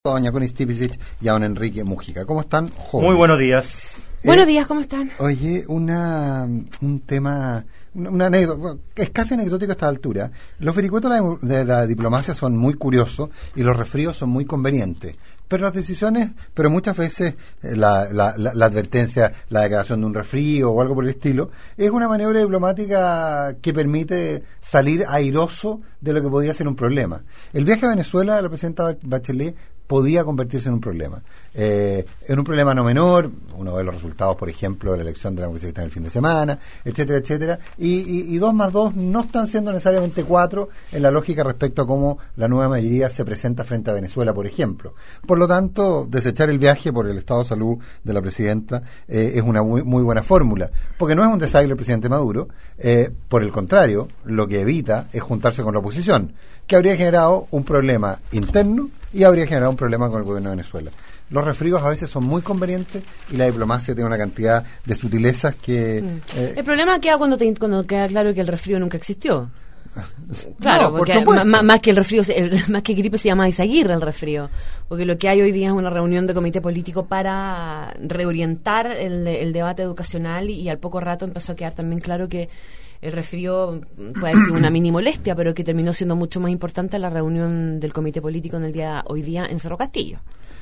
Doña Connie Stipicic y a don Enrique Mújica. ¿Cómo están, jóvenes? Muy buenos días. Buenos días, ¿cómo están? Oye, un tema, una anécdota, es casi anecdótico a esta altura. Los vericuetos de la diplomacia son muy curiosos y los resfríos son muy convenientes. Pero las decisiones, pero muchas veces la advertencia, la declaración de un resfrío o algo por el estilo, es una maniobra diplomática que permite salir airoso de lo que podía ser un problema. El viaje a Venezuela de la presidenta Bachelet podía convertirse en un problema. En un problema no menor, uno ve los resultados, por ejemplo, de la elección de la democracia cristiana el fin de semana, etcétera, etcétera, y 2 más 2 no están siendo necesariamente 4 en la lógica respecto a cómo la nueva mayoría se presenta frente a Venezuela, por ejemplo. Por lo tanto, desechar el viaje por el estado de salud de la presidenta es una muy buena fórmula, porque no es un desaire el presidente Maduro, por el contrario, lo que evita es juntarse con la oposición, que habría generado un problema interno y habría generado un problema con el gobierno de Venezuela. Los resfríos a veces son muy convenientes y la diplomacia tiene una cantidad de sutilezas que... El problema queda cuando queda claro que el resfrío nunca existió. Claro, no, porque por más que el resfrío, más que gripe se llama Izaguirre el resfrío, porque lo que hay hoy día es una reunión de comité político para reorientar el debate educacional y al poco rato empezó a quedar también claro que el resfrío puede ser una mini molestia, pero que terminó siendo mucho más importante la reunión del comité político hoy día en Cerro Castillo.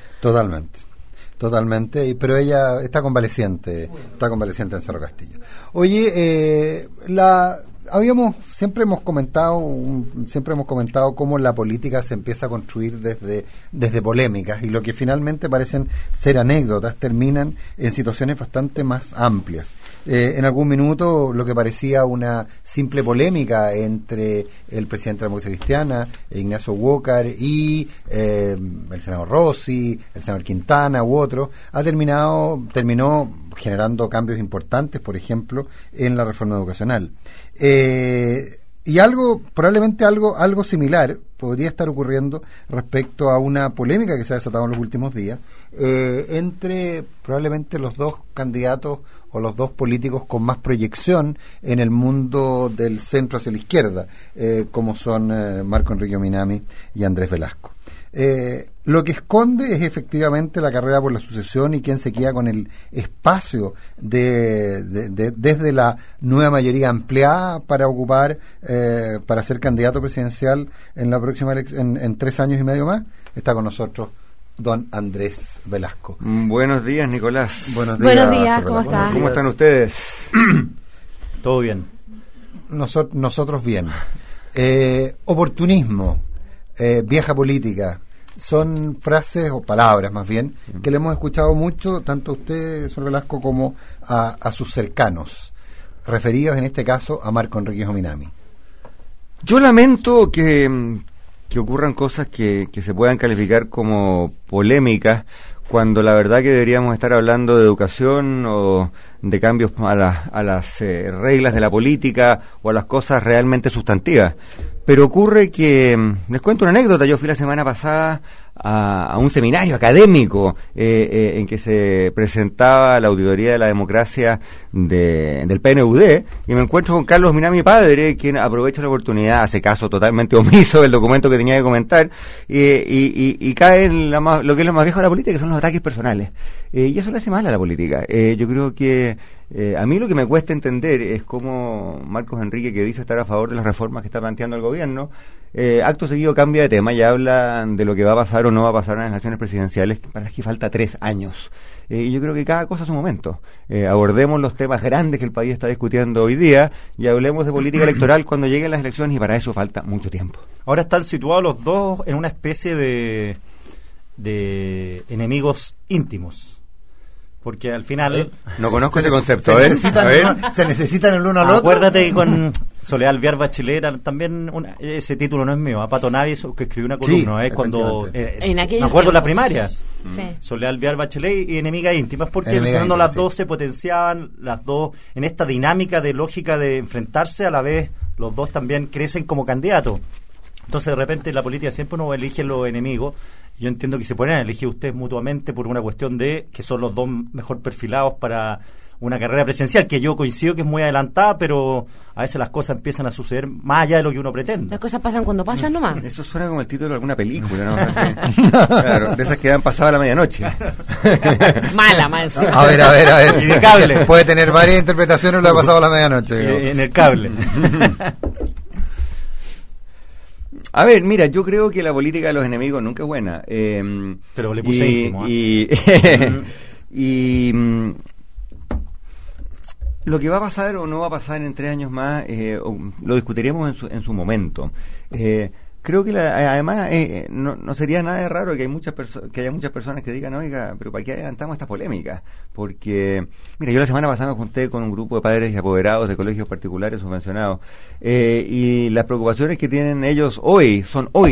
Totalmente, pero ella está convaleciente en Cerro Castillo. Oye, siempre hemos comentado cómo la política se empieza a construir desde polémicas, y lo que finalmente parecen ser anécdotas terminan en situaciones bastante más amplias. En algún minuto lo que parecía una simple polémica entre el presidente de la democracia cristiana, Ignacio Walker, y el senador Rossi, el senador Quintana u otros, terminó generando cambios importantes, por ejemplo, en la reforma educacional. Y probablemente algo similar podría estar ocurriendo respecto a una polémica que se ha desatado en los últimos días entre probablemente los dos candidatos o los dos políticos con más proyección en el mundo del centro hacia la izquierda, como son Marco Enrique Minami y Andrés Velasco. Lo que esconde es efectivamente la carrera por la sucesión y quién se queda con el espacio desde la nueva mayoría ampliada para ocupar, para ser candidato presidencial en la próxima elección, en 3 años y medio más. Está con nosotros don Andrés Velasco. Buenos días, Nicolás. Buenos días, ¿cómo están? ¿Cómo están ustedes? Todo bien. Nosotros bien. Oportunismo, vieja política, son frases o palabras más bien que le hemos escuchado mucho tanto a usted, señor Velasco, como a sus cercanos, referidos en este caso a Marco Enrique Minami. Yo lamento que ocurran cosas que se puedan calificar como polémicas, cuando la verdad que deberíamos estar hablando de educación o de cambios a las reglas de la política o a las cosas realmente sustantivas. Pero ocurre que, les cuento una anécdota, yo fui la semana pasada a un seminario académico en que se presentaba la auditoría de la democracia del PNUD, y me encuentro con Carlos Minami padre, quien aprovecha la oportunidad, hace caso totalmente omiso del documento que tenía que comentar, y cae en lo que es lo más viejo de la política, que son los ataques personales. Y eso le hace mal a la política. Yo creo que a mí lo que me cuesta entender es cómo Marcos Enrique, que dice estar a favor de las reformas que está planteando el gobierno, acto seguido cambia de tema y habla de lo que va a pasar o no va a pasar en las elecciones presidenciales, para las que falta 3 años. Y yo creo que cada cosa a su momento. Abordemos los temas grandes que el país está discutiendo hoy día y hablemos de política electoral cuando lleguen las elecciones, y para eso falta mucho tiempo. Ahora están situados los dos en una especie de enemigos íntimos. Porque al final... No conozco ese concepto, Se necesitan el uno al otro. Acuérdate que con Soledad Alvear Bachelet también, ese título no es mío, a Pato Navis, que escribió una columna, es cuando... me acuerdo la primaria. Sí. Soledad Alvear Bachelet y enemigas íntimas, porque en el fondo las dos se potenciaban, las dos en esta dinámica de lógica de enfrentarse, a la vez los dos también crecen como candidatos. Entonces de repente en la política siempre uno elige los enemigos. Yo entiendo que se pueden elegir ustedes mutuamente por una cuestión de que son los dos mejor perfilados para una carrera presidencial, que yo coincido que es muy adelantada, pero a veces las cosas empiezan a suceder más allá de lo que uno pretende. Las cosas pasan cuando pasan nomás. Eso suena como el título de alguna película, ¿no? Claro, de esas que han pasado a la medianoche. Mala, mal. Sí. A ver. Y de cable. Puede tener varias interpretaciones lo ha pasado a la medianoche. En el cable. A ver, mira, yo creo que la política de los enemigos nunca es buena. Pero le puse íntimo. Lo que va a pasar o no va a pasar en 3 años más, lo discutiríamos en su momento. Creo que además no sería nada de raro que haya muchas personas que digan, oiga, pero ¿para qué adelantamos esta polémica? Porque, mira, yo la semana pasada me junté con un grupo de padres y apoderados de colegios particulares subvencionados, y las preocupaciones que tienen ellos hoy,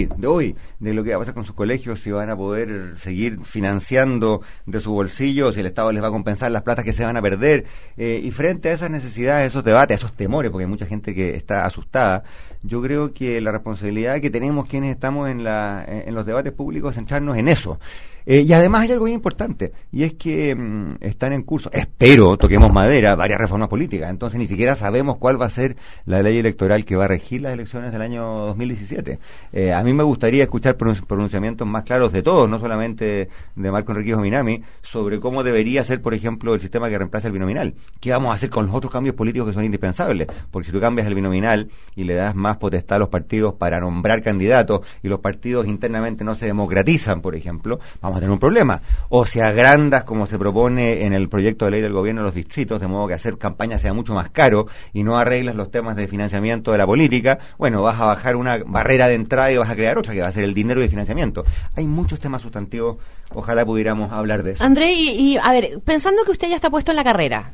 de lo que va a pasar con sus colegios, si van a poder seguir financiando de su bolsillo, si el Estado les va a compensar las platas que se van a perder, y frente a esas necesidades, esos debates, a esos temores, porque hay mucha gente que está asustada, yo creo que la responsabilidad que tenemos quienes estamos en los debates públicos es centrarnos en eso. Y además hay algo bien importante, y es que están en curso, espero, toquemos madera, varias reformas políticas. Entonces ni siquiera sabemos cuál va a ser la ley electoral que va a regir las elecciones del año 2017. A mí me gustaría escuchar pronunciamientos más claros de todos, no solamente de Marco Enriquez Minami, sobre cómo debería ser, por ejemplo, el sistema que reemplaza el binominal. ¿Qué vamos a hacer con los otros cambios políticos que son indispensables? Porque si tú cambias el binominal y le das más potestad a los partidos para nombrar candidatos, y los partidos internamente no se democratizan, por ejemplo, vamos a tener un problema. O se agrandas, como se propone en el proyecto de ley del gobierno, los distritos, de modo que hacer campaña sea mucho más caro, y no arreglas los temas de financiamiento de la política, bueno, vas a bajar una barrera de entrada y vas a crear otra, que va a ser el dinero y el financiamiento. Hay muchos temas sustantivos, ojalá pudiéramos hablar de eso. André, y a ver, pensando que usted ya está puesto en la carrera,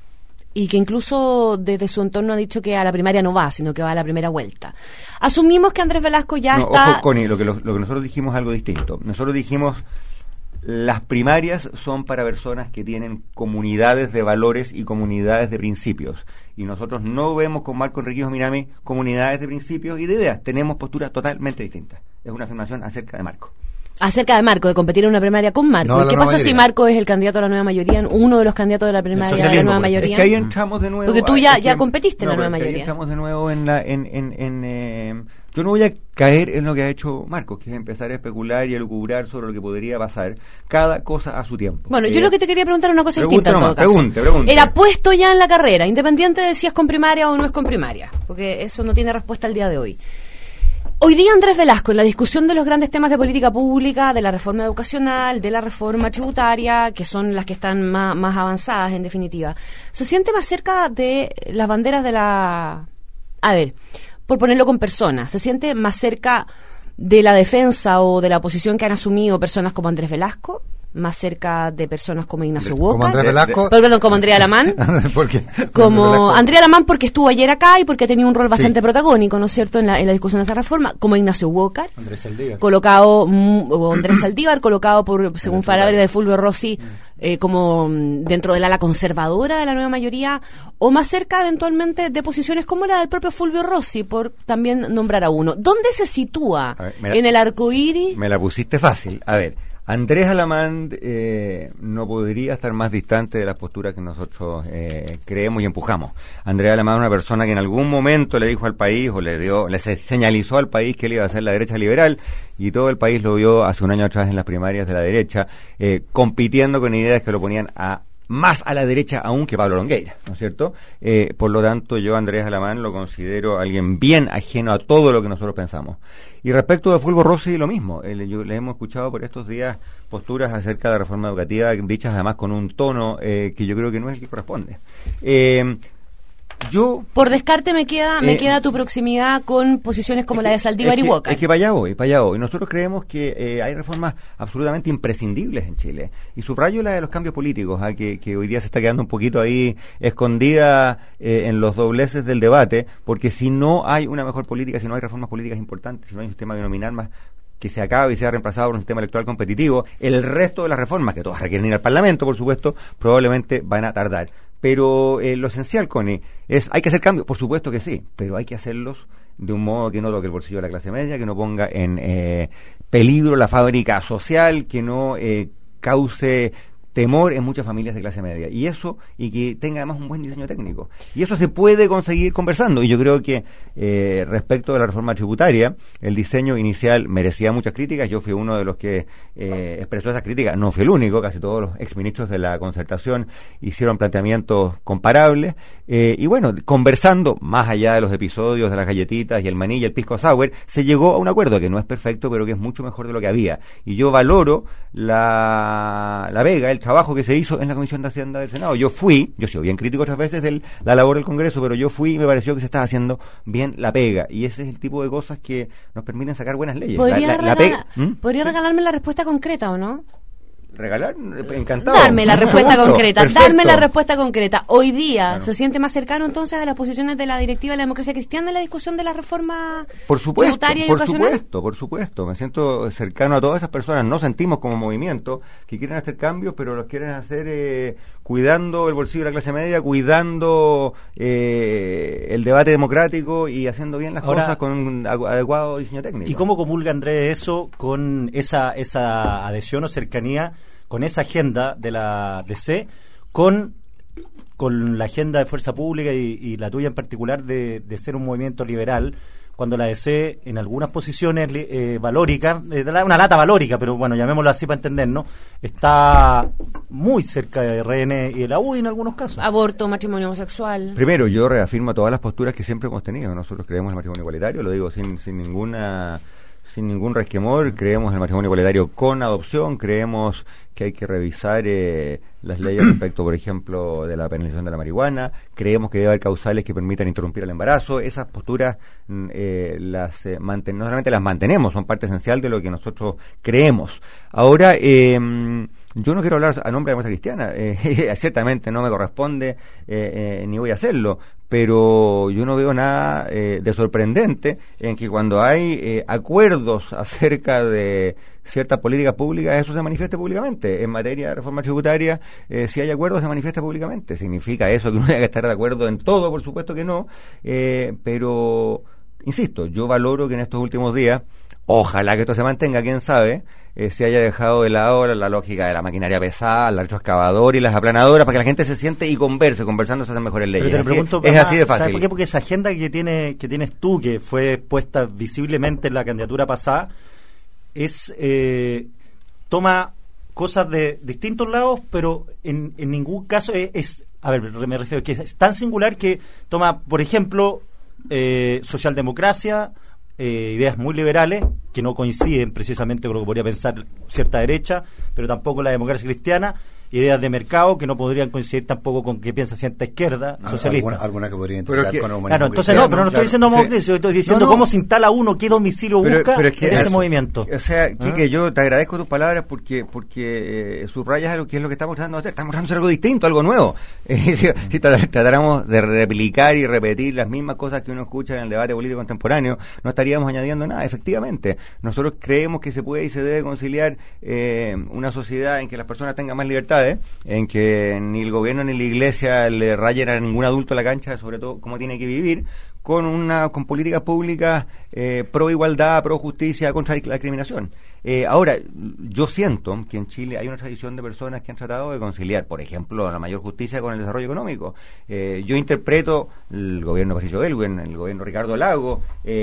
y que incluso desde su entorno ha dicho que a la primaria no va, sino que va a la primera vuelta. Asumimos que Andrés Velasco ya está... Ojo, Connie, lo que nosotros dijimos es algo distinto. Nosotros dijimos, las primarias son para personas que tienen comunidades de valores y comunidades de principios. Y nosotros no vemos con Marco Enriquez Minami comunidades de principios y de ideas. Tenemos posturas totalmente distintas. Es una afirmación acerca de Marco. Acerca de Marco, de competir en una primaria con Marco. No, ¿Y qué pasa si Marco es el candidato a la nueva mayoría, uno de los candidatos de la primaria de la nueva mayoría? Es que ahí entramos de nuevo. Porque tú ya competiste en la nueva mayoría. Ahí entramos de nuevo yo no voy a caer en lo que ha hecho Marcos, que es empezar a especular y a lucubrar sobre lo que podría pasar. Cada cosa a su tiempo. Bueno, yo lo que te quería preguntar es una cosa distinta en todo caso. Pregunte. Era puesto ya en la carrera, independiente de si es con primaria o no es con primaria, porque eso no tiene respuesta al día de hoy. Hoy día Andrés Velasco, en la discusión de los grandes temas de política pública, de la reforma educacional, de la reforma tributaria, que son las que están más avanzadas en definitiva, se siente más cerca de las banderas de la... A ver, por ponerlo con personas, se siente más cerca de la defensa o de la posición que han asumido personas como Andrés Velasco, más cerca de personas como Ignacio Walker, como Andrés Velasco, perdón, como Andrea Alamán. ¿Por qué? Como Andrea Alamán, porque estuvo ayer acá y porque ha tenido un rol bastante protagónico, ¿no es cierto?, en la discusión de esa reforma, como Ignacio Walker, Andrés Saldívar, colocado por, según palabras de Fulvio Rossi, como dentro del ala conservadora de la nueva mayoría, o más cerca eventualmente de posiciones como la del propio Fulvio Rossi, por también nombrar a uno. ¿Dónde se sitúa en el arcoíris? Me la pusiste fácil. A ver, Andrés Alamán no podría estar más distante de las posturas que nosotros creemos y empujamos. Andrés Alamán es una persona que en algún momento le dijo al país, o le señalizó al país que él iba a ser la derecha liberal, y todo el país lo vio hace un año atrás en las primarias de la derecha, compitiendo con ideas que lo ponían más a la derecha aún que Pablo Longueira, ¿no es cierto? Por lo tanto, yo a Andrés Alamán lo considero alguien bien ajeno a todo lo que nosotros pensamos. Y respecto de Fulvio Rossi, lo mismo. Le hemos escuchado por estos días posturas acerca de la reforma educativa, dichas además con un tono que yo creo que no es el que corresponde. Por descarte me queda tu proximidad con posiciones como la de Saldívar y Walker. Es que para allá voy. Nosotros creemos que hay reformas absolutamente imprescindibles en Chile. Y subrayo la de los cambios políticos, que hoy día se está quedando un poquito ahí escondida en los dobleces del debate, porque si no hay una mejor política, si no hay reformas políticas importantes, si no hay un sistema binominal más que se acabe y sea reemplazado por un sistema electoral competitivo, el resto de las reformas, que todas requieren ir al Parlamento, por supuesto, probablemente van a tardar. Pero lo esencial, Connie, ¿hay que hacer cambios? Por supuesto que sí, pero hay que hacerlos de un modo que no toque el bolsillo de la clase media, que no ponga en peligro la fábrica social, que no cause temor en muchas familias de clase media, y que tenga además un buen diseño técnico, y eso se puede conseguir conversando. Y yo creo que respecto de la reforma tributaria, el diseño inicial merecía muchas críticas. Yo fui uno de los que expresó esas críticas, no fui el único, casi todos los exministros de la Concertación hicieron planteamientos comparables, y bueno, conversando, más allá de los episodios de las galletitas y el maní y el pisco sour, se llegó a un acuerdo que no es perfecto, pero que es mucho mejor de lo que había, y yo valoro la vega, el trabajo que se hizo en la Comisión de Hacienda del Senado. Yo he sido bien crítico otras veces de la labor del Congreso, pero yo fui y me pareció que se estaba haciendo bien la pega, y ese es el tipo de cosas que nos permiten sacar buenas leyes. ¿Podría regalarme la respuesta concreta o no? Regalar, encantado. Darme la respuesta concreta, perfecto. Darme la respuesta concreta. Hoy día, ¿se siente más cercano entonces a las posiciones de la directiva de la democracia cristiana en la discusión de la reforma tributaria y educacional? Por supuesto, me siento cercano a todas esas personas. No sentimos como movimiento que quieren hacer cambios, pero los quieren hacer cuidando el bolsillo de la clase media, cuidando el debate democrático y haciendo bien las cosas con un adecuado diseño técnico. ¿Y cómo comulga, Andrés, eso con esa adhesión o cercanía, con esa agenda de la DC, con la agenda de Fuerza Pública y la tuya en particular de ser un movimiento liberal, cuando la DC en algunas posiciones valóricas, una lata valórica, pero bueno, llamémoslo así para entendernos, está muy cerca de RN y de la UDI en algunos casos? Aborto, matrimonio homosexual. Primero, yo reafirmo todas las posturas que siempre hemos tenido. Nosotros creemos en el matrimonio igualitario, lo digo sin ningún resquemor. Creemos en el matrimonio igualitario con adopción, creemos que hay que revisar las leyes respecto, por ejemplo, de la penalización de la marihuana, creemos que debe haber causales que permitan interrumpir el embarazo. Esas posturas no solamente las mantenemos, son parte esencial de lo que nosotros creemos. Ahora, yo no quiero hablar a nombre de la democracia cristiana, ciertamente no me corresponde ni voy a hacerlo, pero yo no veo nada de sorprendente en que cuando hay acuerdos acerca de ciertas políticas públicas, eso se manifieste públicamente. En materia de reforma tributaria, si hay acuerdos, se manifiesta públicamente. ¿Significa eso que uno tenga que estar de acuerdo en todo? Por supuesto que no, pero insisto, yo valoro que en estos últimos días, ojalá que esto se mantenga, quién sabe, se haya dejado de lado la lógica de la maquinaria pesada, el retroexcavador y las aplanadoras, para que la gente se siente y conversando se hacen mejores leyes. Pero te pregunto, es así de fácil. ¿Sabes por qué? Porque esa agenda que tienes tú, que fue puesta visiblemente en la candidatura pasada, toma cosas de distintos lados, pero en ningún caso me refiero que es tan singular que toma, por ejemplo, socialdemocracia, ideas muy liberales que no coinciden precisamente con lo que podría pensar cierta derecha, pero tampoco la democracia cristiana, ideas de mercado que no podrían coincidir tampoco con que piensa cierta izquierda socialista. Alguna que podría integrar con humanismo. Claro, entonces no, pero no estoy diciendo homogeneidad, estoy diciendo cómo se instala uno, qué domicilio busca en ese movimiento. O sea, Quique, yo te agradezco tus palabras porque subrayas algo que es lo que estamos tratando de hacer. Estamos tratando de hacer algo distinto, algo nuevo. Si tratáramos de replicar y repetir las mismas cosas que uno escucha en el debate político contemporáneo, no estaríamos añadiendo nada. Efectivamente, nosotros creemos que se puede y se debe conciliar una sociedad en que las personas tengan más libertades, en que ni el gobierno ni la iglesia le rayen a ningún adulto la cancha, sobre todo cómo tiene que vivir, con políticas públicas pro igualdad, pro justicia, contra la discriminación. Ahora, yo siento que en Chile hay una tradición de personas que han tratado de conciliar, por ejemplo, la mayor justicia con el desarrollo económico. Yo interpreto el gobierno de Patricio Aylwin, el gobierno de Ricardo Lagos,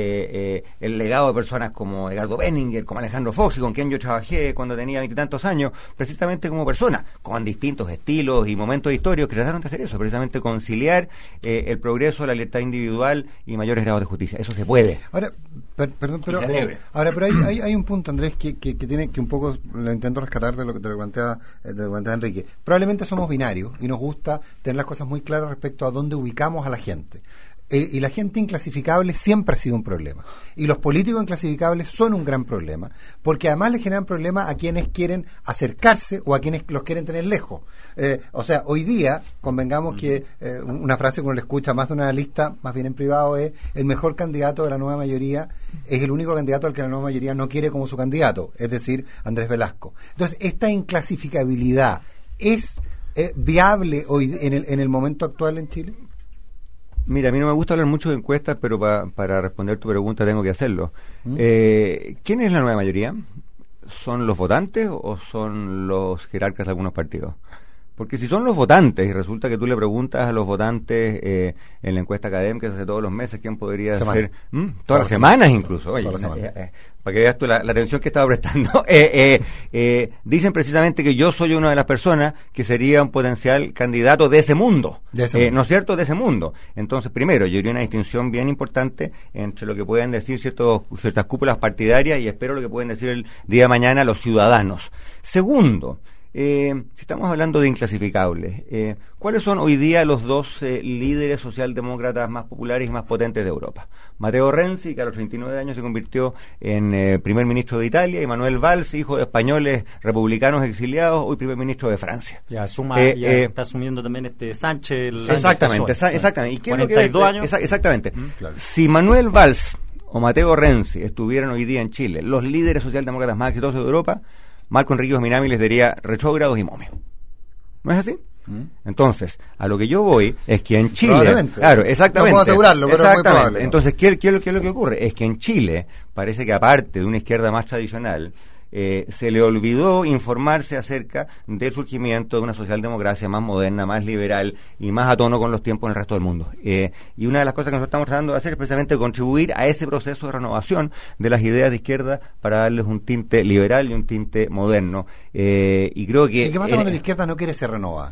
el legado de personas como Edgardo Benninger, como Alejandro Fox, y con quien yo trabajé cuando tenía 20 y tantos años, precisamente como personas, con distintos estilos y momentos históricos que trataron de hacer eso, precisamente conciliar el progreso, la libertad individual y mayores grados de justicia. Eso se puede. Ahora, pero hay un punto, Andrés, que tiene que un poco lo intento rescatar de lo que te lo plantea Enrique. Probablemente somos binarios y nos gusta tener las cosas muy claras respecto a dónde ubicamos a la gente. Y la gente inclasificable siempre ha sido un problema. Y los políticos inclasificables son un gran problema, porque además le generan problemas a quienes quieren acercarse o a quienes los quieren tener lejos. O sea, hoy día, convengamos que una frase que uno le escucha más de una lista, más bien en privado, es: el mejor candidato de la nueva mayoría es el único candidato al que la nueva mayoría no quiere como su candidato, es decir, Andrés Velasco. Entonces, esta inclasificabilidad es viable hoy en el momento actual en Chile. Mira, a mí no me gusta hablar mucho de encuestas, pero para responder tu pregunta tengo que hacerlo. ¿Quién es la nueva mayoría? ¿son los votantes o son los jerarcas de algunos partidos? Porque si son los votantes y resulta que tú le preguntas a los votantes en la encuesta académica que se hace todos los meses quién podría ser, todas las semanas incluso, oye, para que veas tú la atención que estaba prestando, dicen precisamente que yo soy una de las personas que sería un potencial candidato de ese mundo, ¿no es cierto? De ese mundo. Entonces, primero, yo haría una distinción bien importante entre lo que pueden decir ciertas cúpulas partidarias y espero lo que pueden decir el día de mañana los ciudadanos. Segundo, si estamos hablando de inclasificables, ¿cuáles son hoy día los dos líderes socialdemócratas más populares y más potentes de Europa? Matteo Renzi, que a los 39 años se convirtió en primer ministro de Italia, y Manuel Valls, hijo de españoles republicanos exiliados, hoy primer ministro de Francia. Ya está asumiendo también Sánchez. Exactamente. ¿Y qué 42 años. Exactamente. Claro. Si Manuel Valls o Matteo Renzi estuvieran hoy día en Chile, los líderes socialdemócratas más exitosos de Europa, Marco Enrique Minami les diría retrógrados y momios. ¿No es así? Entonces, a lo que yo voy es que en Chile... Claro, exactamente. No puedo asegurarlo, pero es muy probable. Entonces, ¿qué es lo que ocurre? Es que en Chile parece que aparte de una izquierda más tradicional, se le olvidó informarse acerca del surgimiento de una socialdemocracia más moderna, más liberal y más a tono con los tiempos en el resto del mundo. Y una de las cosas que nosotros estamos tratando de hacer es precisamente contribuir a ese proceso de renovación de las ideas de izquierda para darles un tinte liberal y un tinte moderno. Y creo que... ¿Y qué pasa cuando la izquierda no quiere ser renovada?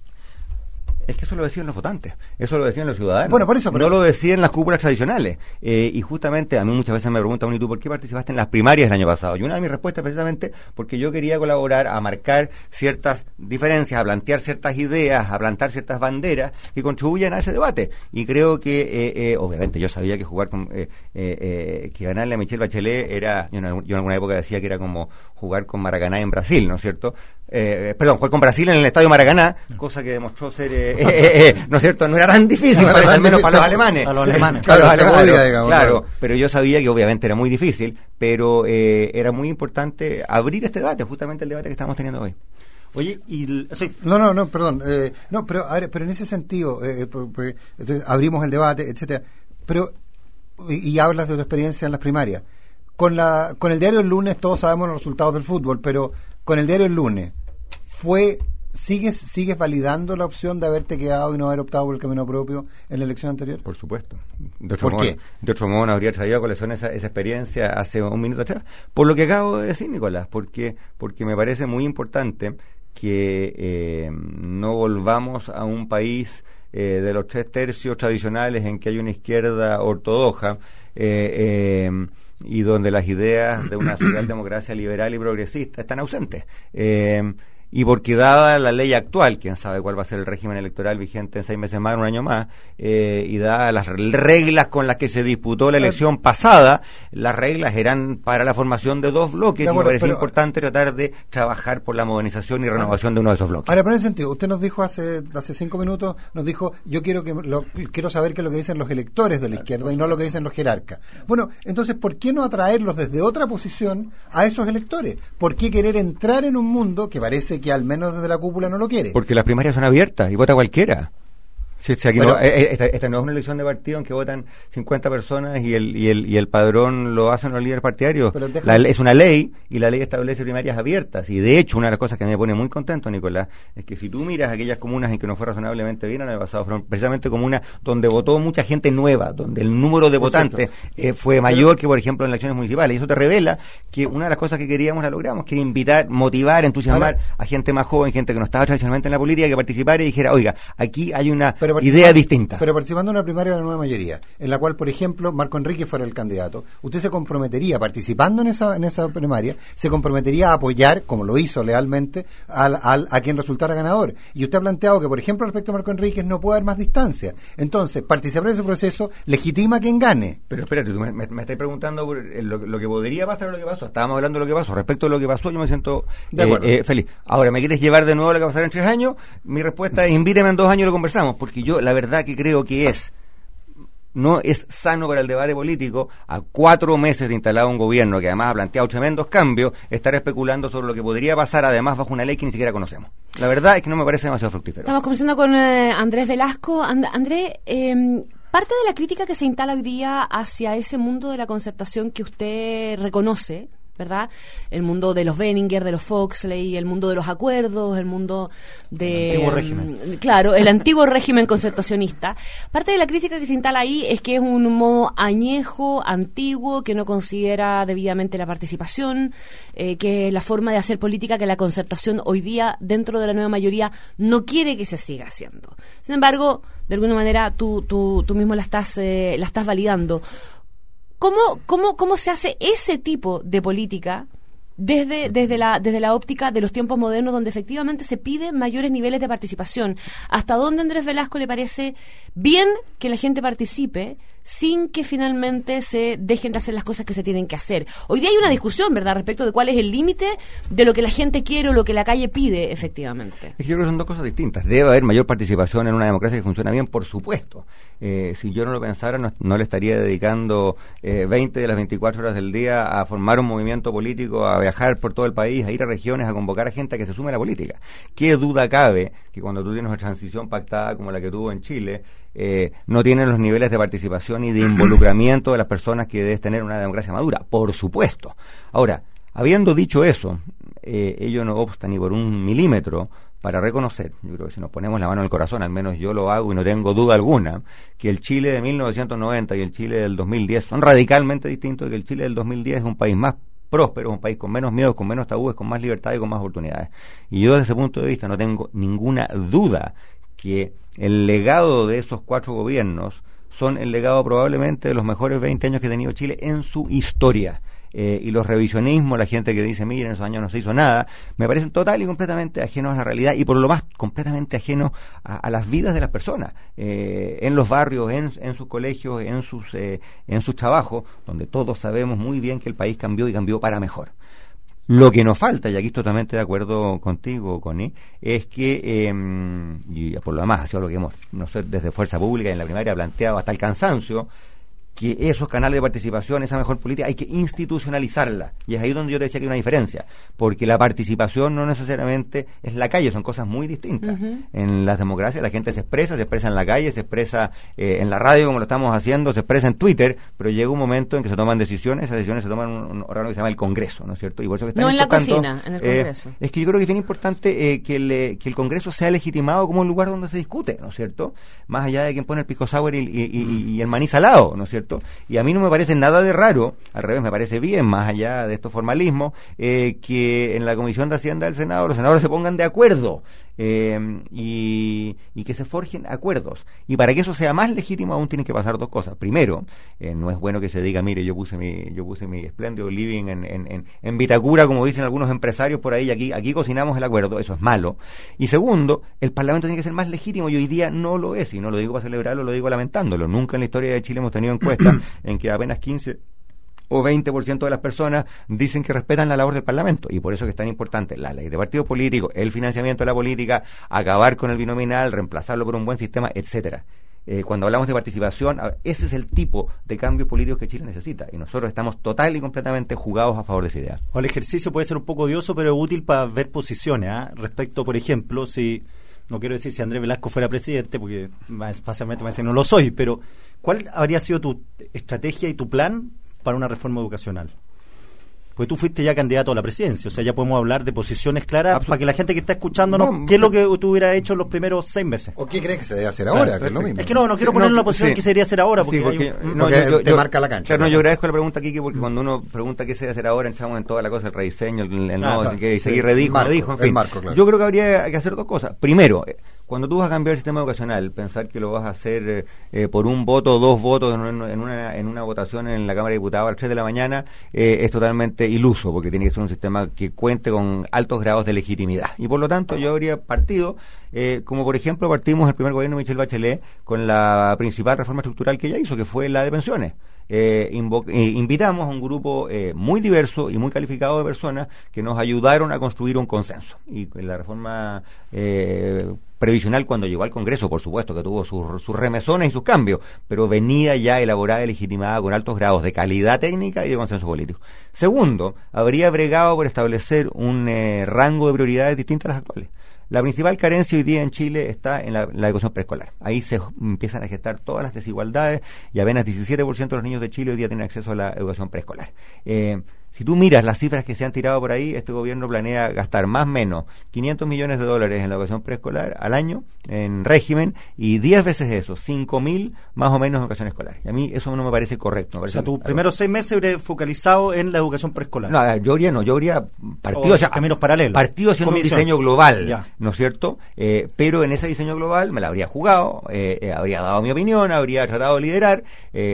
Es que eso lo decían los votantes, eso lo decían los ciudadanos. Bueno, por eso, pero... No lo decían las cúpulas tradicionales. Y justamente a mí muchas veces me preguntan, ¿y tú por qué participaste en las primarias el año pasado? Y una de mis respuestas precisamente porque yo quería colaborar a marcar ciertas diferencias, a plantear ciertas ideas, a plantar ciertas banderas que contribuyan a ese debate. Y creo que, obviamente, yo sabía que jugar con, que ganarle a Michelle Bachelet era, yo en alguna época decía que era como jugar con Maracaná en Brasil, ¿no es cierto? Jugar con Brasil en el Estadio Maracaná, cosa que demostró ser, ¿no es cierto? No era tan difícil, al menos para los alemanes. Para los alemanes. Claro, pero yo sabía que obviamente era muy difícil, pero era muy importante abrir este debate, justamente el debate que estamos teniendo hoy. Oye, No, perdón. Pero en ese sentido, abrimos el debate, etcétera. Pero, y hablas de tu experiencia en las primarias. Con el diario El Lunes todos sabemos los resultados del fútbol, pero con el diario El Lunes, ¿sigues validando la opción de haberte quedado y no haber optado por el camino propio en la elección anterior? Por supuesto. ¿Por qué? De otro modo no habría traído a colección esa experiencia hace un minuto atrás. Por lo que acabo de decir, Nicolás, porque me parece muy importante que no volvamos a un país de los 3/3 tradicionales en que hay una izquierda ortodoxa, y donde las ideas de una socialdemocracia liberal y progresista están ausentes. Y porque dada la ley actual, quién sabe cuál va a ser el régimen electoral vigente en 6 meses más, un año más, y dadas las reglas con las que se disputó la elección pasada, las reglas eran para la formación de 2 bloques, y me parece importante tratar de trabajar por la modernización y renovación de uno de esos bloques. Ahora, pero en ese sentido, usted nos dijo hace 5 minutos, yo quiero saber qué es lo que dicen los electores de la izquierda y no lo que dicen los jerarcas. Bueno, entonces, ¿por qué no atraerlos desde otra posición a esos electores? ¿Por qué querer entrar en un mundo que parece que al menos desde la cúpula no lo quiere? Porque las primarias son abiertas y vota cualquiera. Esta no es una elección de partido en que votan 50 personas y el padrón lo hacen los líderes partidarios. Es una ley y la ley establece primarias abiertas. Y de hecho, una de las cosas que me pone muy contento, Nicolás, es que si tú miras aquellas comunas en que no fue razonablemente bien el año pasado, fueron precisamente comunas donde votó mucha gente nueva, donde el número de votantes fue mayor que, por ejemplo, en elecciones municipales. Y eso te revela que una de las cosas que queríamos la logramos, que era invitar, motivar, entusiasmar a gente más joven, gente que no estaba tradicionalmente en la política, que participara y dijera, oiga, aquí hay una idea distinta. Pero participando en una primaria de la nueva mayoría, en la cual, por ejemplo, Marco Enrique fuera el candidato, usted se comprometería, participando en esa primaria, se comprometería a apoyar, como lo hizo lealmente, a quien resultara ganador. Y usted ha planteado que, por ejemplo, respecto a Marco Enrique, no puede haber más distancia. Entonces, participar en ese proceso legitima a quien gane. Pero espérate, tú me estás preguntando por lo que podría pasar o lo que pasó. Estábamos hablando de lo que pasó. Respecto a lo que pasó, yo me siento feliz. Ahora, ¿me quieres llevar de nuevo a lo que va a pasar en 3 años? Mi respuesta es, invíteme en 2 años y lo conversamos, porque yo, la verdad que creo que no es sano para el debate político, a 4 meses de instalado un gobierno que además ha planteado tremendos cambios, estar especulando sobre lo que podría pasar, además bajo una ley que ni siquiera conocemos. La verdad es que no me parece demasiado fructífero. Estamos conversando con Andrés Velasco. Andrés, parte de la crítica que se instala hoy día hacia ese mundo de la concertación que usted reconoce, ¿verdad? El mundo de los Benninger, de los Foxley, el mundo de los acuerdos, el mundo de... El antiguo régimen. Claro, el antiguo régimen concertacionista. Parte de la crítica que se instala ahí es que es un modo añejo, antiguo, que no considera debidamente la participación, que es la forma de hacer política que la concertación hoy día, dentro de la nueva mayoría, no quiere que se siga haciendo. Sin embargo, de alguna manera, tú mismo la estás validando. ¿Cómo se hace ese tipo de política desde la óptica de los tiempos modernos, donde efectivamente se piden mayores niveles de participación? ¿Hasta dónde a Andrés Velasco le parece bien que la gente participe sin que finalmente se dejen de hacer las cosas que se tienen que hacer? Hoy día hay una discusión, ¿verdad?, respecto de cuál es el límite de lo que la gente quiere o lo que la calle pide, efectivamente. Es que yo creo que son dos cosas distintas. Debe haber mayor participación en una democracia que funciona bien, por supuesto. Si yo no lo pensara, no le estaría dedicando 20 de las 24 horas del día a formar un movimiento político, a viajar por todo el país, a ir a regiones, a convocar a gente a que se sume a la política. ¿Qué duda cabe que cuando tú tienes una transición pactada como la que tuvo en Chile, no tienen los niveles de participación y de involucramiento de las personas que debes tener una democracia madura? Por supuesto. Ahora, habiendo dicho eso, ello no obsta ni por un milímetro para reconocer, yo creo que si nos ponemos la mano en el corazón, al menos yo lo hago y no tengo duda alguna, que el Chile de 1990 y el Chile del 2010 son radicalmente distintos, y que el Chile del 2010 es un país más próspero, un país con menos miedos, con menos tabúes, con más libertad y con más oportunidades. Y yo desde ese punto de vista no tengo ninguna duda que el legado de esos 4 gobiernos son el legado probablemente de los mejores 20 años que ha tenido Chile en su historia. Y los revisionismos, la gente que dice, miren, en esos años no se hizo nada, me parecen total y completamente ajenos a la realidad, y por lo más completamente ajenos a las vidas de las personas, en los barrios, en sus colegios, en sus trabajos, donde todos sabemos muy bien que el país cambió y cambió para mejor. Lo que nos falta, y aquí estoy totalmente de acuerdo contigo, Connie, es que, y por lo demás ha sido lo que hemos, no sé, desde Fuerza Pública en la primaria planteado hasta el cansancio, que esos canales de participación, esa mejor política, hay que institucionalizarla. Y es ahí donde yo te decía que hay una diferencia, porque la participación no necesariamente es la calle, son cosas muy distintas. Uh-huh. En las democracias la gente se expresa en la calle, se expresa en la radio como lo estamos haciendo, se expresa en Twitter, pero llega un momento en que se toman decisiones, esas decisiones se toman en un órgano que se llama el Congreso, ¿no es cierto? Y por eso que está no en la cocina, en el Congreso. Es que yo creo que es bien importante que el Congreso sea legitimado como un lugar donde se discute, ¿no es cierto? Más allá de quien pone el pisco sour y el maní salado, ¿no es cierto? Y a mí no me parece nada de raro, al revés, me parece bien, más allá de estos formalismos, que en la Comisión de Hacienda del Senado los senadores se pongan de acuerdo y que se forjen acuerdos. Y para que eso sea más legítimo aún tienen que pasar dos cosas. Primero, no es bueno que se diga, mire, yo puse mi espléndido living en Vitacura, como dicen algunos empresarios por ahí, aquí cocinamos el acuerdo, eso es malo. Y segundo, el Parlamento tiene que ser más legítimo, y hoy día no lo es, y no lo digo para celebrarlo, lo digo lamentándolo. Nunca en la historia de Chile hemos tenido encuestas en que apenas 15 o 20% de las personas dicen que respetan la labor del Parlamento, y por eso que es tan importante la ley de partidos políticos, el financiamiento de la política, acabar con el binominal, reemplazarlo por un buen sistema, etcétera. Cuando hablamos de participación, ese es el tipo de cambios políticos que Chile necesita, y nosotros estamos total y completamente jugados a favor de esa idea. O el ejercicio puede ser un poco odioso, pero útil para ver posiciones, respecto, por ejemplo, no quiero decir si Andrés Velasco fuera presidente, porque más fácilmente me dicen no lo soy, pero ¿cuál habría sido tu estrategia y tu plan para una reforma educacional? Porque tú fuiste ya candidato a la presidencia, o sea, ya podemos hablar de posiciones claras para que la gente que está escuchándonos, ¿qué es lo que tú hubieras hecho en los primeros 6 meses? ¿O qué crees que se debe hacer ahora? Claro, que es lo mismo. Es que no quiero poner en una posición que se debería hacer ahora, porque te marca la cancha. Claro, yo agradezco la pregunta, Kiki, porque cuando uno pregunta qué se debe hacer ahora, entramos en toda la cosa, el rediseño, que seguir redijo, en fin. Marco, yo creo que habría que hacer dos cosas. Primero, cuando tú vas a cambiar el sistema educacional, pensar que lo vas a hacer por un voto o 2 votos en una votación en la Cámara de Diputados a las 3 de la mañana es totalmente iluso, porque tiene que ser un sistema que cuente con altos grados de legitimidad. Y por lo tanto yo habría partido, como por ejemplo partimos el primer gobierno de Michelle Bachelet con la principal reforma estructural que ella hizo, que fue la de pensiones. Invitamos a un grupo muy diverso y muy calificado de personas que nos ayudaron a construir un consenso. Y la reforma previsional, cuando llegó al Congreso, por supuesto que tuvo sus remesones y sus cambios, pero venía ya elaborada y legitimada con altos grados de calidad técnica y de consenso político. Segundo, habría bregado por establecer un rango de prioridades distintas a las actuales. La principal carencia hoy día en Chile está en la educación preescolar. Ahí se empiezan a gestar todas las desigualdades, y apenas 17% de los niños de Chile hoy día tienen acceso a la educación preescolar. Si tú miras las cifras que se han tirado por ahí, este gobierno planea gastar más o menos $500 millones en la educación preescolar al año, en régimen, y 10 veces eso, 5.000 más o menos en educación escolar. Y a mí eso no me parece correcto. O sea, tus primeros 6 meses habrías focalizado en la educación preescolar. No, yo habría partido hacia caminos paralelos. Partido haciendo un diseño global, ¿no es cierto? Pero en ese diseño global me la habría jugado, habría dado mi opinión, habría tratado de liderar,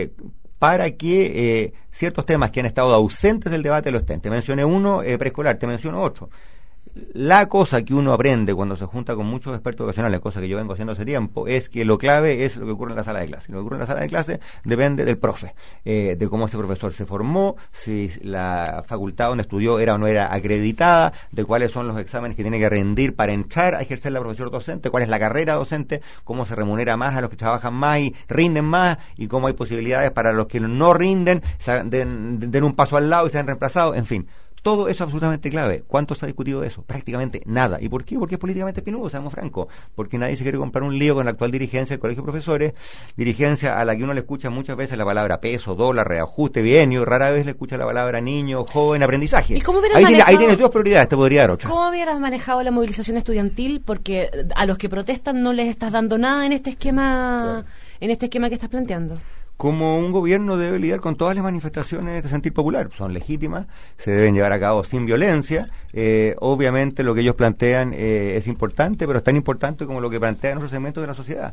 para que ciertos temas que han estado ausentes del debate lo estén. Te mencioné uno, preescolar, te menciono otro. La cosa que uno aprende cuando se junta con muchos expertos educacionales, cosa que yo vengo haciendo hace tiempo, es que lo clave es lo que ocurre en la sala de clase. Lo que ocurre en la sala de clase depende del profe, de cómo ese profesor se formó, si la facultad donde estudió era o no era acreditada, de cuáles son los exámenes que tiene que rendir para entrar a ejercer la profesión docente, cuál es la carrera docente, cómo se remunera más a los que trabajan más y rinden más, y cómo hay posibilidades para los que no rinden, den un paso al lado y sean reemplazados, en fin. Todo eso es absolutamente clave. ¿Cuánto se ha discutido de eso? Prácticamente nada. ¿Y por qué? Porque es políticamente espinudo, seamos francos. Porque nadie se quiere comprar un lío con la actual dirigencia del Colegio de Profesores, dirigencia a la que uno le escucha muchas veces la palabra peso, dólar, reajuste, bienio, rara vez le escucha la palabra niño, joven, aprendizaje. ¿Y cómo ahí tienes dos prioridades, te podría dar otra. ¿Cómo hubieras manejado la movilización estudiantil? Porque a los que protestan no les estás dando nada en este esquema, que estás planteando. Como un gobierno debe lidiar con todas las manifestaciones de sentir popular. Son legítimas, se deben llevar a cabo sin violencia. Obviamente lo que ellos plantean es importante, pero es tan importante como lo que plantean otros segmentos de la sociedad.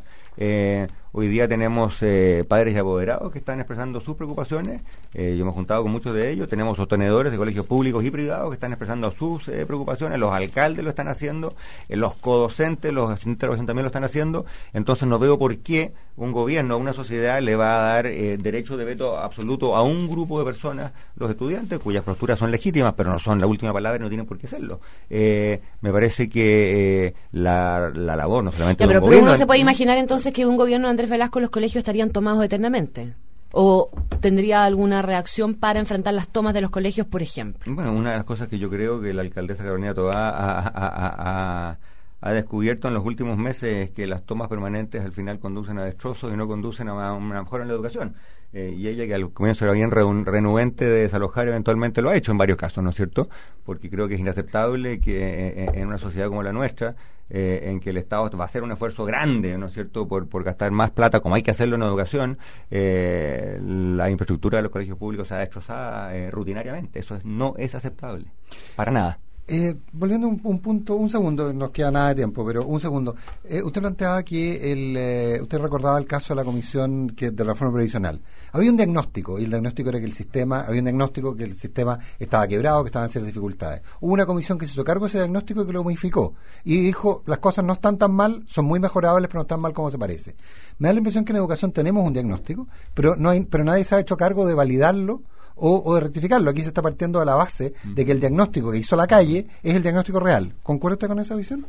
Hoy día tenemos padres y apoderados que están expresando sus preocupaciones. Yo me he juntado con muchos de ellos. Tenemos sostenedores de colegios públicos y privados que están expresando sus preocupaciones. Los alcaldes lo están haciendo, los codocentes, los asistentes de educación también lo están haciendo. Entonces no veo por qué un gobierno, a una sociedad le va a dar derecho de veto absoluto a un grupo de personas, los estudiantes, cuyas posturas son legítimas, pero no son la última palabra y no tienen por qué serlo. Me parece que la labor no solamente de un pero gobierno... uno se puede imaginar entonces que un gobierno de Andrés Velasco los colegios estarían tomados eternamente. ¿O tendría alguna reacción para enfrentar las tomas de los colegios, por ejemplo? Bueno, una de las cosas que yo creo que la alcaldesa Carolina Toá ha descubierto en los últimos meses es que las tomas permanentes al final conducen a destrozos y no conducen a una mejora en la educación. Y ella, que al comienzo era bien renuente de desalojar, eventualmente lo ha hecho en varios casos, ¿no es cierto? Porque creo que es inaceptable que en una sociedad como la nuestra, en que el Estado va a hacer un esfuerzo grande, ¿no es cierto?, por gastar más plata, como hay que hacerlo en educación, la infraestructura de los colegios públicos sea destrozada rutinariamente. Eso no es aceptable, para nada. Volviendo un punto, un segundo, nos queda nada de tiempo, pero un segundo. Usted planteaba que usted recordaba el caso de la comisión de la reforma previsional. Había un diagnóstico, y el diagnóstico era que había un diagnóstico que el sistema estaba quebrado, que estaban ciertas dificultades. Hubo una comisión que se hizo cargo de ese diagnóstico y que lo modificó. Y dijo, las cosas no están tan mal, son muy mejorables, pero no están mal como se parece. Me da la impresión que en educación tenemos un diagnóstico, pero nadie se ha hecho cargo de validarlo o de rectificarlo. Aquí se está partiendo de la base de que el diagnóstico que hizo la calle es el diagnóstico real. ¿Concuerda usted con esa visión?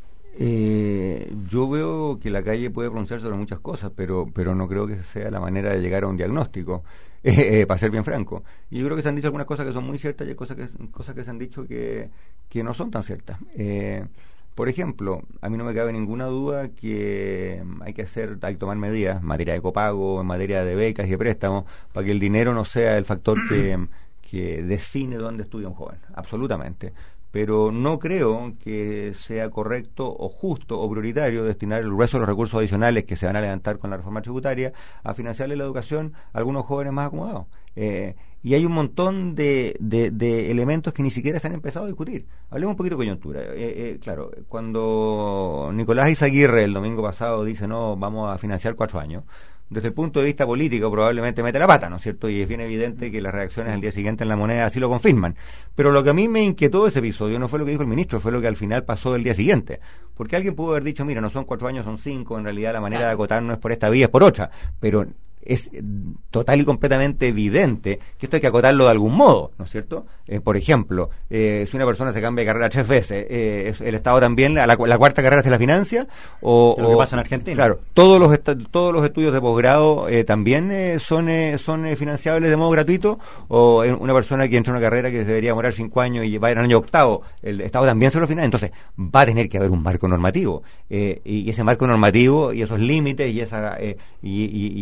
Yo veo que la calle puede pronunciarse sobre muchas cosas, pero no creo que sea la manera de llegar a un diagnóstico, para ser bien franco. Y yo creo que se han dicho algunas cosas que son muy ciertas y hay cosas que se han dicho que no son tan ciertas. Por ejemplo, a mí no me cabe ninguna duda que hay que tomar medidas en materia de copago, en materia de becas y de préstamos, para que el dinero no sea el factor que define dónde estudia un joven, absolutamente. Pero no creo que sea correcto o justo o prioritario destinar el grueso de los recursos adicionales que se van a levantar con la reforma tributaria a financiarle la educación a algunos jóvenes más acomodados. Y hay un montón de elementos que ni siquiera se han empezado a discutir. Hablemos un poquito de coyuntura. Claro, cuando Nicolás Izaguirre el domingo pasado dice no, vamos a financiar 4 años, desde el punto de vista político probablemente mete la pata, ¿no es cierto? Y es bien evidente que las reacciones al día siguiente en La Moneda así lo confirman. Pero lo que a mí me inquietó de ese episodio no fue lo que dijo el ministro, fue lo que al final pasó el día siguiente. Porque alguien pudo haber dicho, mira, no son 4 años, son 5, en realidad la manera de acotar no es por esta vía, es por otra. Pero es total y completamente evidente que esto hay que acotarlo de algún modo, ¿no es cierto? Por ejemplo, si una persona se cambia de carrera 3 veces, ¿el Estado también la cuarta carrera se la financia? Lo que pasa en Argentina. Claro, todos los estudios de posgrado también son financiables de modo gratuito, o una persona que entra en una carrera que debería demorar 5 años y va a ir al año octavo, el Estado también se lo financia. Entonces va a tener que haber un marco normativo, y ese marco normativo y esos límites y esa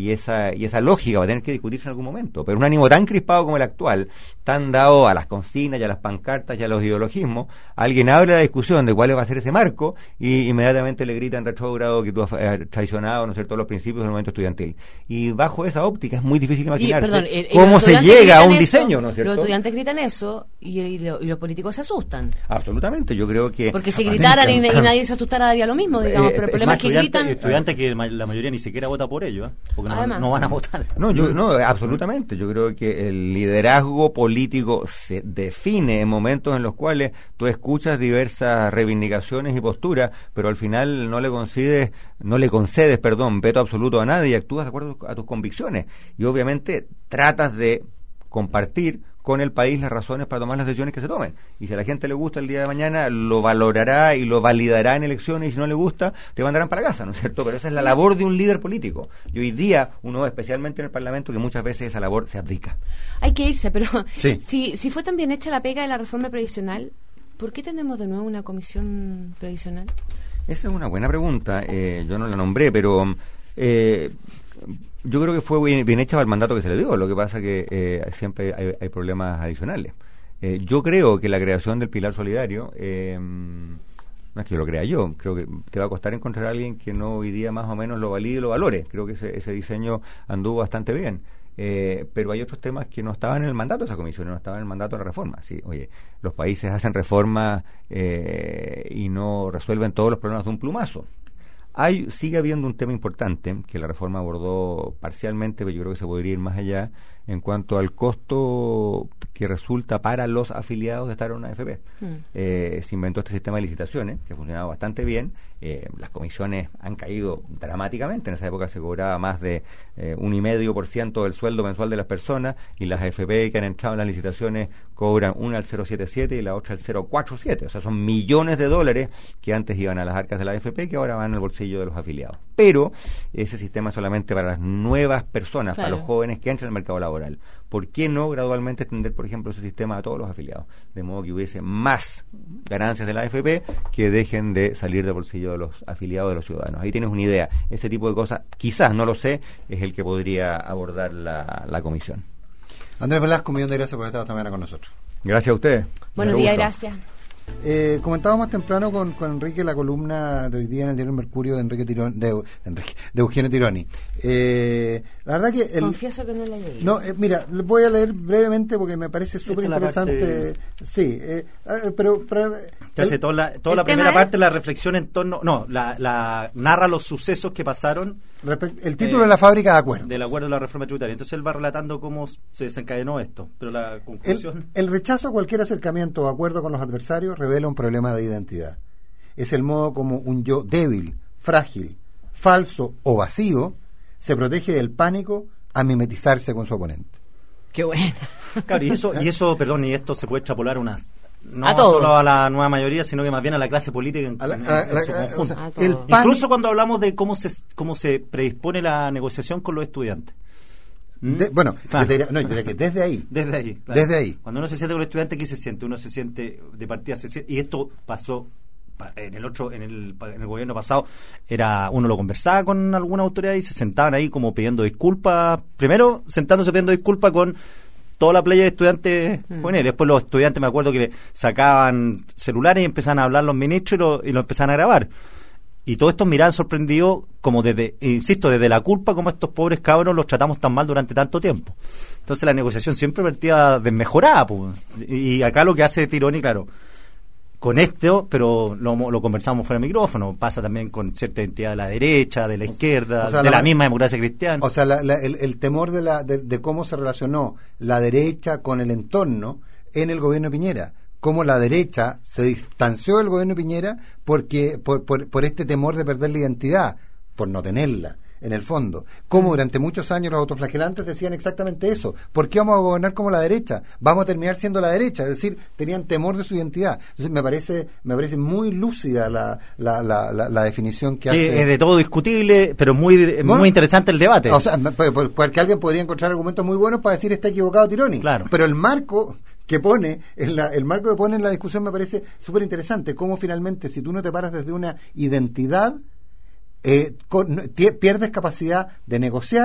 esa lógica va a tener que discutirse en algún momento, pero un ánimo tan crispado como el actual, tan dado a las consignas y a las pancartas y a los ideologismos, alguien abre la discusión de cuál va a ser ese marco y inmediatamente le grita en retrógrado que tú has traicionado, ¿no es cierto?, los principios del movimiento estudiantil. Y bajo esa óptica es muy difícil imaginarse cómo se llega a un diseño, ¿no es cierto? Los estudiantes gritan eso y los políticos se asustan. Absolutamente, yo creo que... Porque si gritaran y nadie se asustara daría lo mismo, digamos, pero el problema es que gritan... Estudiantes que la mayoría ni siquiera vota por ellos, porque no van a votar. No, absolutamente. Yo creo que el liderazgo político se define en momentos en los cuales tú escuchas diversas reivindicaciones y posturas, pero al final no le concedes, veto absoluto a nadie y actúas de acuerdo a tus convicciones. Y obviamente tratas de compartir con el país las razones para tomar las decisiones que se tomen. Y si a la gente le gusta el día de mañana, lo valorará y lo validará en elecciones, y si no le gusta, te mandarán para casa, ¿no es cierto? Pero esa es la labor de un líder político. Y hoy día, uno, especialmente en el Parlamento, que muchas veces esa labor se abdica. Hay que irse, pero sí. si fue tan bien hecha la pega de la reforma previsional, ¿por qué tenemos de nuevo una comisión previsional? Esa es una buena pregunta. Yo no la nombré, pero... yo creo que fue bien hecha para el mandato que se le dio. Lo que pasa que siempre hay problemas adicionales. Yo creo que la creación del Pilar Solidario, no es que lo crea yo, creo que te va a costar encontrar a alguien que no hoy día más o menos lo valide y lo valore. Creo que ese diseño anduvo bastante bien. Pero hay otros temas que no estaban en el mandato de esa comisión, no estaban en el mandato de la reforma. ¿Sí? Oye, los países hacen reformas y no resuelven todos los problemas de un plumazo. Sigue habiendo un tema importante que la reforma abordó parcialmente, pero yo creo que se podría ir más allá en cuanto al costo que resulta para los afiliados de estar en una AFP. Se inventó este sistema de licitaciones que ha funcionado bastante bien. Las comisiones han caído dramáticamente. En esa época se cobraba más de 1,5% del sueldo mensual de las personas, y las AFP que han entrado en las licitaciones cobran una al 0,77 y la otra al 0,47. O sea, son millones de dólares que antes iban a las arcas de la AFP que ahora van al bolsillo de los afiliados. Pero ese sistema es solamente para las nuevas personas, claro, para los jóvenes que entran al mercado laboral. ¿Por qué no gradualmente extender, por ejemplo, ese sistema a todos los afiliados? De modo que hubiese más ganancias de la AFP que dejen de salir del bolsillo de los afiliados de los ciudadanos. Ahí tienes una idea. Ese tipo de cosas, quizás, no lo sé, es el que podría abordar la comisión. Andrés Velasco, un millón de gracias por estar esta mañana con nosotros. Gracias a ustedes. Buenos días, gracias. Comentábamos más temprano con Enrique la columna de hoy día en el diario Mercurio de Eugenio Tironi. La verdad que... Confieso que no la leí. No, mira, voy a leer brevemente porque me parece súper interesante. Sí, pero que hace toda la primera parte la reflexión en torno... No, la narra los sucesos que pasaron... El título de la fábrica de acuerdo. Del acuerdo de la reforma tributaria. Entonces él va relatando cómo se desencadenó esto. Pero la conclusión... El rechazo a cualquier acercamiento o acuerdo con los adversarios revela un problema de identidad. Es el modo como un yo débil, frágil, falso o vacío se protege del pánico a mimetizarse con su oponente. Qué buena. Claro, y esto se puede extrapolar no solo a la nueva mayoría, sino que más bien a la clase política en su conjunto. O sea, incluso cuando hablamos de cómo se predispone la negociación con los estudiantes. Yo diría que desde ahí. Claro. Desde ahí. Cuando uno se siente con los estudiantes, ¿qué se siente? Uno se siente de partida, y esto pasó en el gobierno pasado. Uno lo conversaba con alguna autoridad y se sentaban ahí como pidiendo disculpas, primero sentándose pidiendo disculpas con toda la playa de estudiantes jóvenes. Después los estudiantes, me acuerdo que le sacaban celulares y empezaban a hablar los ministros y lo empezaban a grabar. Y todos estos miraban sorprendidos, como desde la culpa, como estos pobres cabros los tratamos tan mal durante tanto tiempo. Entonces la negociación siempre partía desmejorada, pues. Y acá lo que hace Tironi, claro, con esto, pero lo conversamos fuera del micrófono, pasa también con cierta identidad de la derecha, de la izquierda, o sea, de la misma democracia cristiana. O sea, el temor de cómo se relacionó la derecha con el entorno en el gobierno de Piñera, cómo la derecha se distanció del gobierno de Piñera porque por este temor de perder la identidad, por no tenerla. En el fondo, como durante muchos años los autoflagelantes decían exactamente eso. ¿Por qué vamos a gobernar como la derecha? Vamos a terminar siendo la derecha, es decir, tenían temor de su identidad. Entonces me parece muy lúcida la definición que hace. Es de todo discutible, pero muy interesante el debate. O sea, porque alguien podría encontrar argumentos muy buenos para decir está equivocado Tironi. Claro. Pero el marco que pone en la discusión me parece súper interesante. Cómo finalmente, si tú no te paras desde una identidad, pierdes capacidad de negociar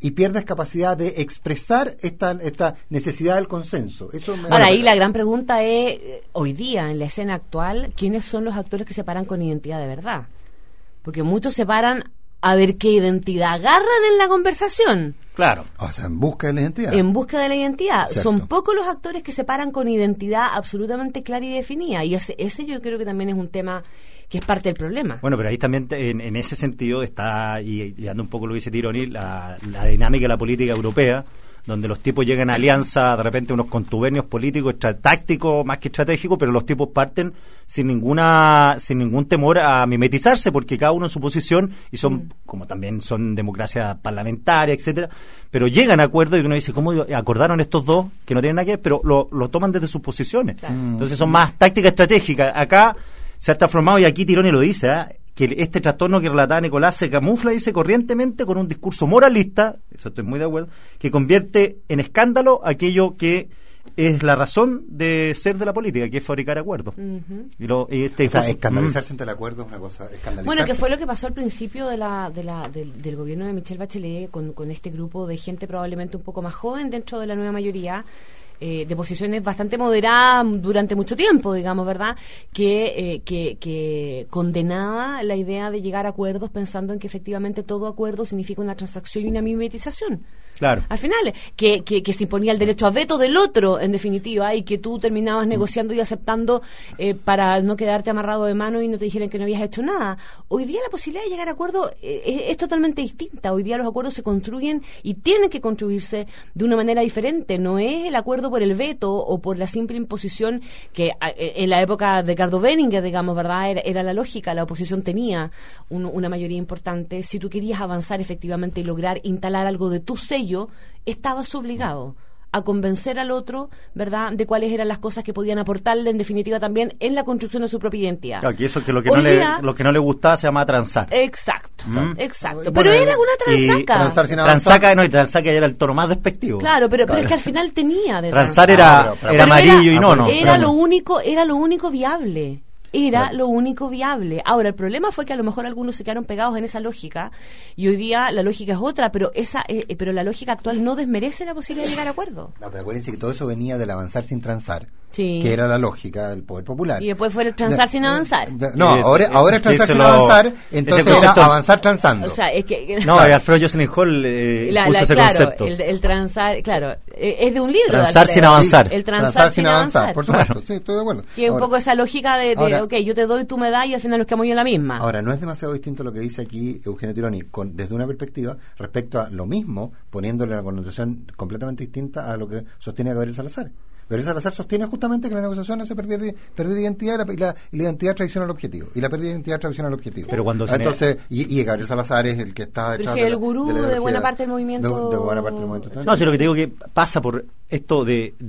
y pierdes capacidad de expresar esta necesidad del consenso. Ahora, ahí la gran pregunta es, hoy día, en la escena actual, ¿quiénes son los actores que se paran con identidad de verdad? Porque muchos se paran a ver qué identidad agarran en la conversación. Claro. O sea, en busca de la identidad. En busca de la identidad. Cierto. Son pocos los actores que se paran con identidad absolutamente clara y definida. Y ese yo creo que también es un tema que es parte del problema. Bueno, pero ahí también en ese sentido está, y dando un poco lo que dice Tironi, la dinámica de la política europea, donde los tipos llegan a alianza, de repente unos contubernios políticos, tácticos más que estratégicos, pero los tipos parten sin ningún temor a mimetizarse, porque cada uno en su posición, y son, como también son democracia parlamentaria, etcétera, pero llegan a acuerdos y uno dice, ¿cómo acordaron estos dos que no tienen nada que ver? Pero lo toman desde sus posiciones. Claro. Entonces son más tácticas estratégicas. Acá se ha transformado, y aquí Tironi lo dice, que este trastorno que relataba Nicolás se camufla, dice, corrientemente con un discurso moralista, eso estoy muy de acuerdo, que convierte en escándalo aquello que es la razón de ser de la política, que es fabricar acuerdos. Escandalizarse ante el acuerdo es una cosa, escandalizarse. Bueno, que fue lo que pasó al principio del gobierno de Michelle Bachelet con este grupo de gente probablemente un poco más joven dentro de la nueva mayoría, de posiciones bastante moderadas durante mucho tiempo, digamos, ¿verdad? Que condenaba la idea de llegar a acuerdos pensando en que efectivamente todo acuerdo significa una transacción y una mimetización. Claro. Al final, que se imponía el derecho a veto del otro, en definitiva, y que tú terminabas negociando y aceptando para no quedarte amarrado de mano y no te dijeran que no habías hecho nada. Hoy día la posibilidad de llegar a acuerdos es totalmente distinta. Hoy día los acuerdos se construyen y tienen que construirse de una manera diferente. No es el acuerdo por el veto o por la simple imposición que en la época de Ricardo Benninger, digamos, ¿verdad? Era la lógica. La oposición tenía una mayoría importante. Si tú querías avanzar efectivamente y lograr instalar algo de tu sello, estabas obligado a convencer al otro, ¿verdad?, de cuáles eran las cosas que podían aportarle, en definitiva, también en la construcción de su propia identidad. Claro, que eso que lo que no le gustaba se llama transar. Exacto, exacto. Pero era una transaca. Transar sin avanzar. Transaca era el tono más despectivo. Claro, pero es que al final tenía de transar era amarillo y no. Era lo único viable. Lo único viable. Ahora, el problema fue que a lo mejor algunos se quedaron pegados en esa lógica y hoy día la lógica es otra, pero pero la lógica actual no desmerece la posibilidad de llegar a acuerdo. No, pero acuérdense que todo eso venía del avanzar sin transar, sí, que era la lógica del poder popular. Y después fue el transar sin avanzar. Ahora es transar sin avanzar, entonces era avanzar transando. O sea, es que... No, Alfredo Jocelyn Hall puso ese concepto. El transar, claro, es de un libro. Transar sin avanzar. El transar sin avanzar. Por supuesto, sí, estoy de acuerdo. Que es un poco esa lógica de ok, yo te doy, tú me das y al final nos quedamos en la misma. Ahora, no es demasiado distinto lo que dice aquí Eugenio Tironi, desde una perspectiva respecto a lo mismo, poniéndole una connotación completamente distinta a lo que sostiene Gabriel Salazar. Gabriel Salazar sostiene justamente que la negociación hace perder identidad y la identidad traiciona el objetivo. Y la pérdida de identidad traiciona el objetivo. Pero cuando entonces, y Gabriel Salazar es el que está detrás el gurú de buena parte del movimiento. De buena parte del movimiento. No, si lo que te digo que pasa por esto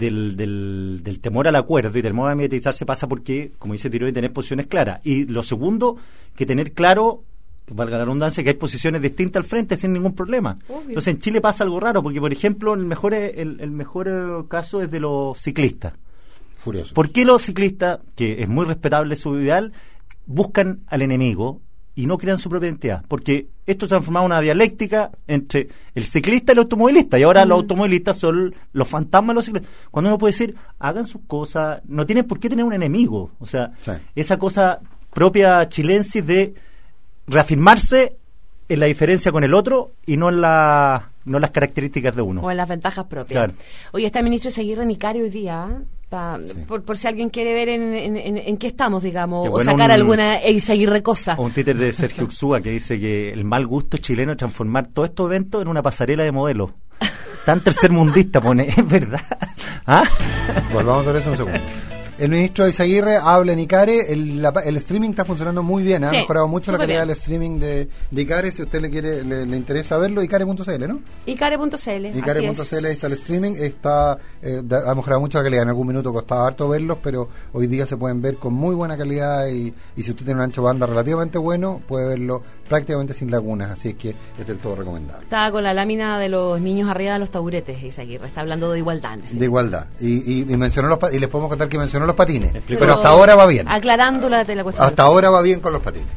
del temor al acuerdo y del temor a mimetizarse pasa porque, como dice Tironi, tener posiciones claras. Y lo segundo, que tener claro, valga la redundancia, que hay posiciones distintas al frente sin ningún problema. Obvio. Entonces en Chile pasa algo raro, porque por ejemplo el mejor caso es de los ciclistas. Furioso. ¿Por qué los ciclistas, que es muy respetable su ideal, buscan al enemigo y no crean su propia identidad? Porque esto se ha formado una dialéctica entre el ciclista y el automovilista, y ahora los automovilistas son los fantasmas de los ciclistas. Cuando uno puede decir, hagan sus cosas, no tienen por qué tener un enemigo. O sea, sí, esa cosa propia chilensis de reafirmarse en la diferencia con el otro y no en las características de uno. O en las ventajas propias. Claro. Oye, está el ministro Izaguirre Nicari hoy día, sí, por si alguien quiere ver en qué estamos, digamos, o sacar alguna Izaguirre cosa. O un Twitter de Sergio Uxúa que dice que el mal gusto chileno es transformar todos estos eventos en una pasarela de modelos. Tan tercermundista pone, es verdad. ¿Ah? Volvamos a ver eso un segundo. El ministro Izaguirre habla en Icare, el streaming está funcionando muy bien, ha mejorado mucho la calidad del streaming de Icare. Si a usted le interesa verlo, icare.cl, ¿no? Icare.cl. Icare.cl está el streaming, ha mejorado mucho la calidad. En algún minuto costaba harto verlos, pero hoy día se pueden ver con muy buena calidad y si usted tiene un ancho banda relativamente bueno, puede verlo prácticamente sin lagunas, así es que es del todo recomendable. Estaba con la lámina de los niños arriba de los taburetes, Izaguirre, está hablando de igualdad. De igualdad. Y mencionó y les podemos contar que mencionó los patines, pero hasta ahora va bien. Aclarando la cuestión. Hasta ahora va bien con los patines.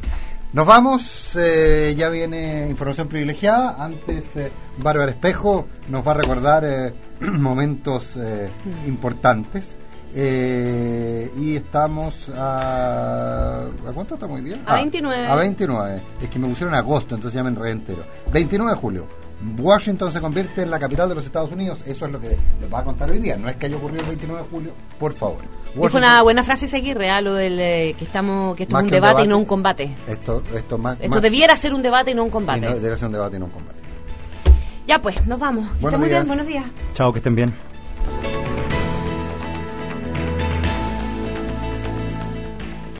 Nos vamos, ya viene información privilegiada. Antes, Bárbara Espejo nos va a recordar momentos importantes. Y estamos ¿a cuánto estamos hoy día? A 29. A 29. Es que me pusieron agosto, entonces ya me enredé entero. 29 de julio. Washington se convierte en la capital de los Estados Unidos. Eso es lo que les va a contar hoy día. No es que haya ocurrido el 29 de julio, por favor. Es una buena frase seguir, lo del que esto es un debate y no un combate. Esto debiera ser un debate y no un combate. Debería ser un debate y no un combate. Ya pues, nos vamos. Que estén muy bien, buenos días. Chao, que estén bien.